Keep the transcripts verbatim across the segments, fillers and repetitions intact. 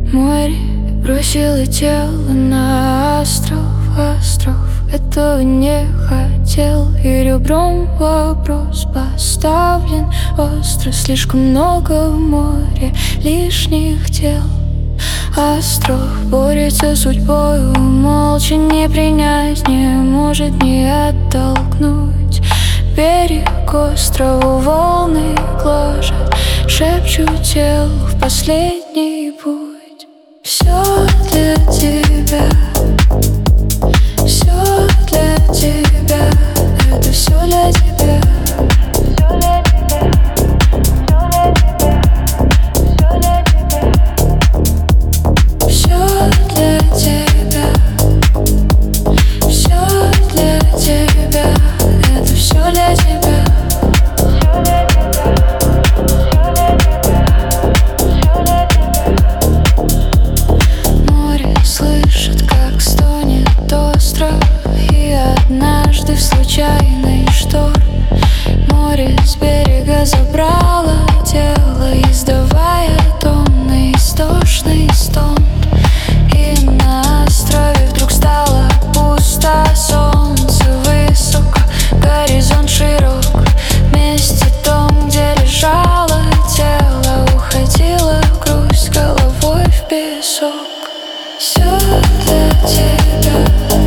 Море бросило тело на остров, остров этого не хотел. И ребром вопрос поставлен остро. Слишком много в море лишних тел. Остров борется с судьбою, молча не принять, не может не оттолкнуть. Берег острову волны гложат, шепчут телу в последний путь. Все для тебя, все для тебя, это все для тебя. Случайный шторм, море с берега забрало тело, издавая томный истошный стон. И на острове вдруг стало пусто, солнце высоко, горизонт широк. В месте том, где лежало тело, уходила грусть головой в песок. Все для тебя,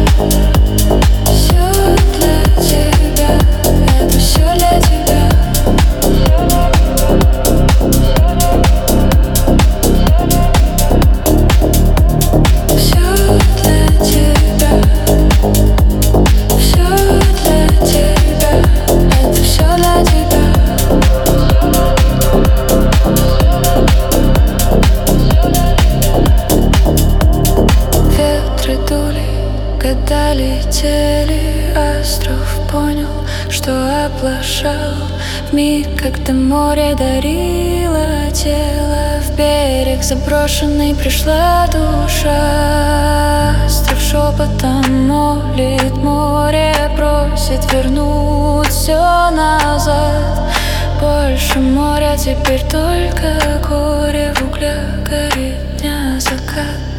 когда летели, остров понял, что оплошал. В миг, когда море дарило тело, в берег заброшенный пришла душа. Остров шепотом молит, море просит вернуть все назад. Больше моря, теперь только горе, в углях горит дня закат.